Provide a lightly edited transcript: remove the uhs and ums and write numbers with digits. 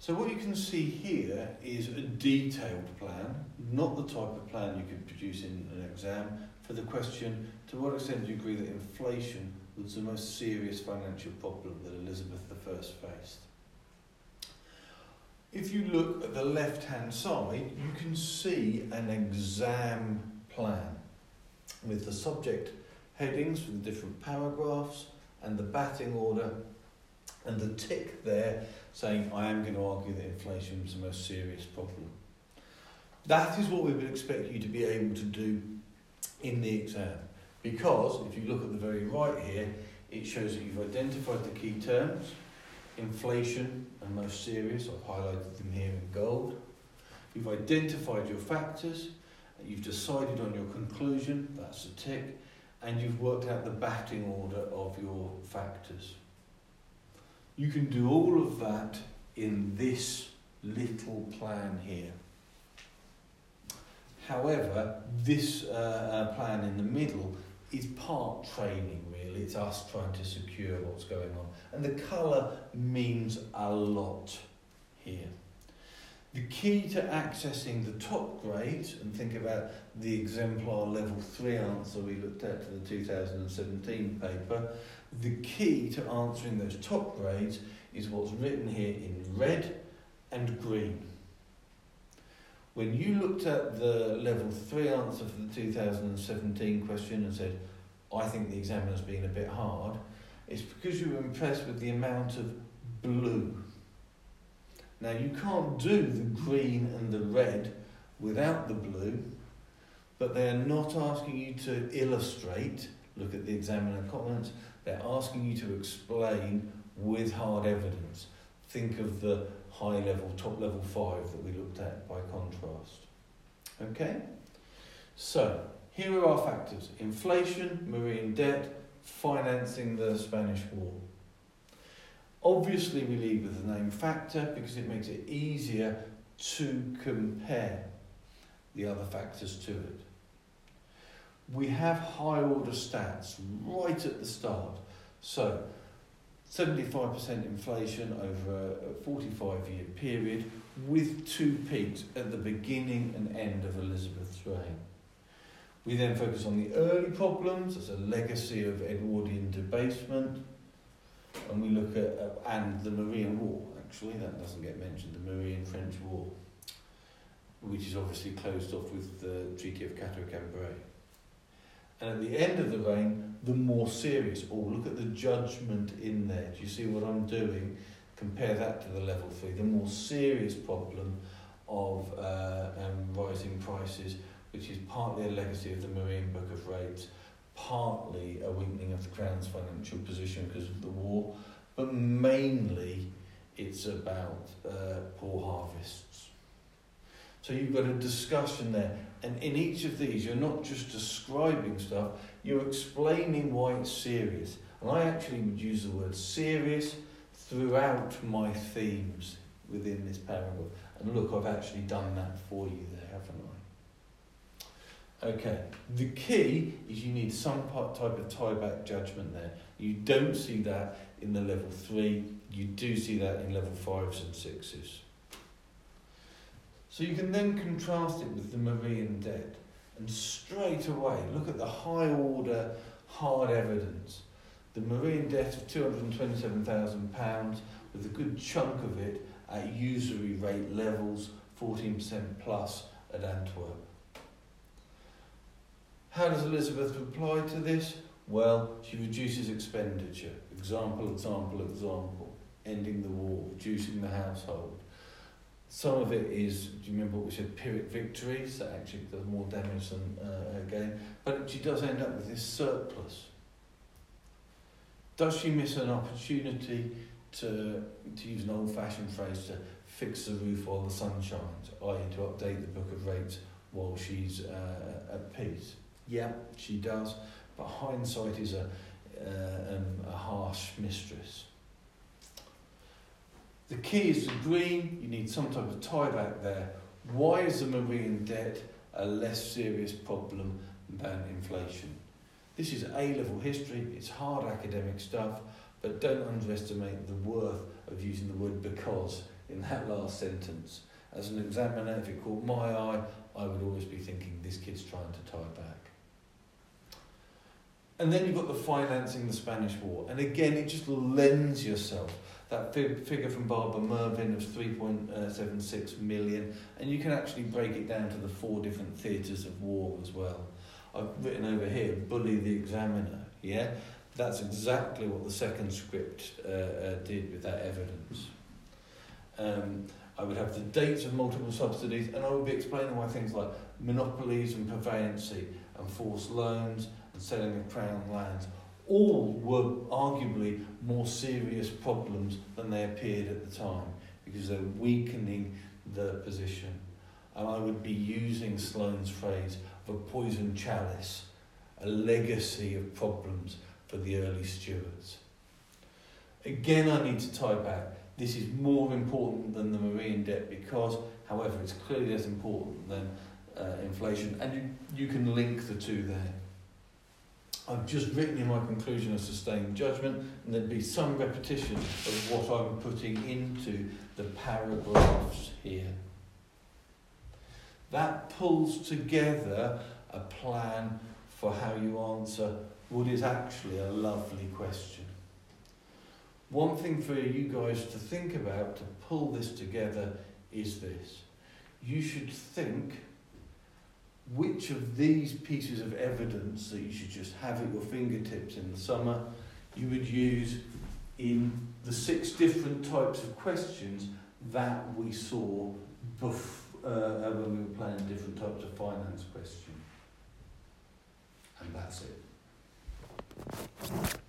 So what you can see here is a detailed plan, not the type of plan you could produce in an exam, for the question, to what extent do you agree that inflation was the most serious financial problem that Elizabeth I faced? If you look at the left-hand side, you can see an exam plan with the subject headings for the different paragraphs and the batting order and the tick there saying, I am going to argue that inflation was the most serious problem. That is what we would expect you to be able to do in the exam, because if you look at the very right here, it shows that you've identified the key terms, inflation and most serious, I've highlighted them here in gold. You've identified your factors, you've decided on your conclusion, that's a tick, and you've worked out the batting order of your factors. You can do all of that in this little plan here. However, this plan in the middle is part training, really. It's us trying to secure what's going on. And the colour means a lot here. The key to accessing the top grades, and think about the exemplar level 3 answer we looked at to the 2017 paper, the key to answering those top grades is what's written here in red and green. When you looked at the level 3 answer for the 2017 question and said, I think the examiner's been a bit hard, it's because you were impressed with the amount of blue. Now you can't do the green and the red without the blue, but they're not asking you to illustrate, look at the examiner comments, they're asking you to explain with hard evidence. Think of the high level, top level 5 that we looked at by contrast. Okay? So, here are our factors. Inflation, marine debt, financing the Spanish War. Obviously we lead with the name factor because it makes it easier to compare the other factors to it. We have high order stats right at the start. So 75% inflation over a 45-year period with 2 peaks at the beginning and end of Elizabeth's reign. We then focus on the early problems as a legacy of Edwardian debasement, and we look at and the Marian War. Actually, that doesn't get mentioned, the Marian-French War, which is obviously closed off with the Treaty of Cateau-Cambrai. And at the end of the reign, the more serious, look at the judgment in there. Do you see what I'm doing? Compare that to the level 3, the more serious problem of rising prices, which is partly a legacy of the Marian Book of Rates, partly a weakening of the Crown's financial position because of the war, but mainly it's about poor harvests. So you've got a discussion there, and in each of these you're not just describing stuff, you're explaining why it's serious. And I actually would use the word serious throughout my themes within this paragraph. And look, I've actually done that for you there, haven't I? Okay, the key is you need some type of tie-back judgment there. You don't see that in the level 3, you do see that in level 5s and 6s. So you can then contrast it with the Marian debt, and straight away look at the high order hard evidence. The Marian debt of £227,000 with a good chunk of it at usury rate levels, 14% plus at Antwerp. How does Elizabeth reply to this? Well, she reduces expenditure. Example, example, example. Ending the war, reducing the household. Some of it is, do you remember what we said, Pyrrhic victories? That actually does more damage than her gain. But she does end up with this surplus. Does she miss an opportunity to use an old-fashioned phrase, to fix the roof while the sun shines, i.e. to update the Book of Rates while she's at peace? Yeah, she does, but hindsight is a harsh mistress. The key is the green, you need some type of tie-back there. Why is the Marian debt a less serious problem than inflation? This is A-level history, it's hard academic stuff, but don't underestimate the worth of using the word because in that last sentence. As an examiner, if it caught my eye, I would always be thinking, this kid's trying to tie back. And then you've got the financing the Spanish War. And again, it just lends yourself. That figure from Barbara Mervyn of 3.76 million. And you can actually break it down to the 4 different theatres of war as well. I've written over here, bully the examiner. Yeah, that's exactly what the second script did with that evidence. I would have the dates of multiple subsidies, and I would be explaining why things like monopolies and purveyancy and forced loans and selling of crown lands all were arguably more serious problems than they appeared at the time, because they're weakening the position. And I would be using Sloane's phrase of a poisoned chalice, a legacy of problems for the early Stuarts. Again, I need to tie back. This is more important than the Marian debt because, however, it's clearly as important than inflation, and you can link the two there. I've just written in my conclusion a sustained judgment, and there'd be some repetition of what I'm putting into the paragraphs here. That pulls together a plan for how you answer what is actually a lovely question. One thing for you guys to think about to pull this together is this. You should think which of these pieces of evidence that you should just have at your fingertips in the summer you would use in the 6 different types of questions that we saw when we were playing different types of finance questions. And that's it.